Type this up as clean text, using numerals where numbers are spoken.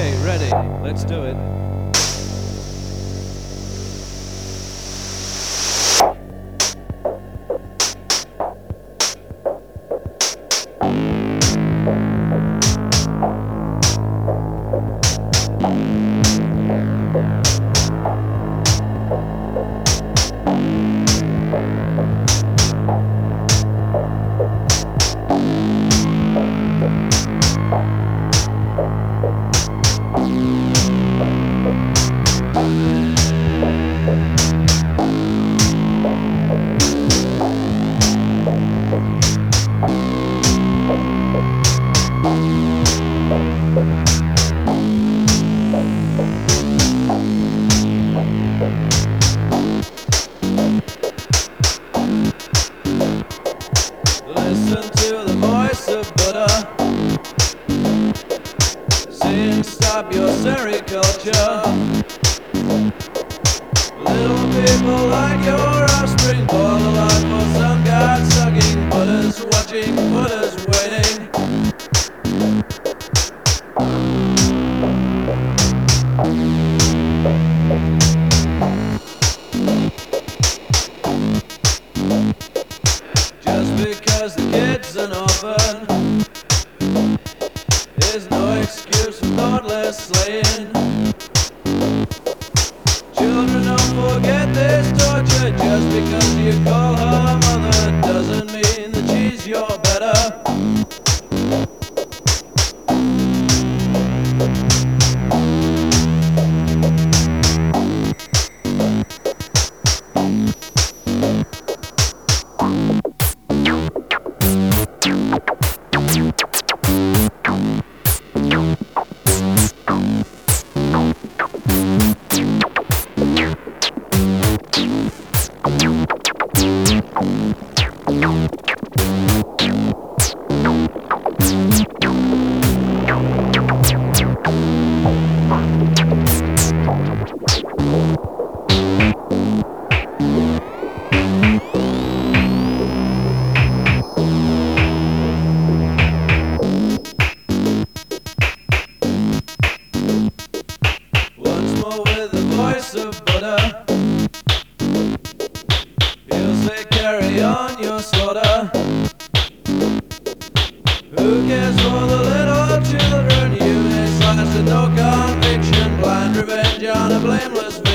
Okay, ready. Let's do it. Listen to the voice of Buddha saying stop your sericulture. Little people like your offspring call the lot for some god sucking Buddhas watching, Buddhas waiting. Just because the kid's an orphan is no excuse for thoughtless slaying. Children don't forget this torture. Just because you call her mother doesn't mean that she's your better. With the voice of Buddha, he'll say carry on your slaughter. Who cares for the little children? You may slice with no conviction, blind revenge on a blameless victim.